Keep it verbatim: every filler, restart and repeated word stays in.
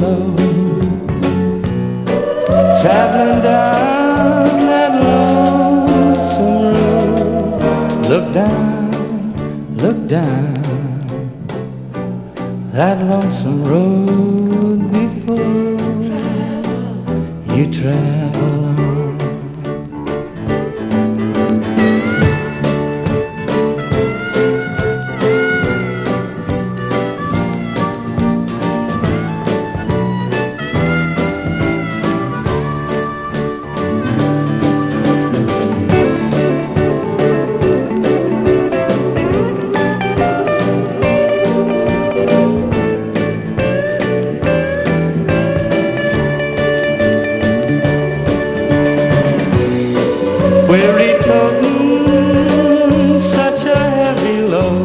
alone, traveling down that lonesome road. Look down, look down that lonesome road before you travel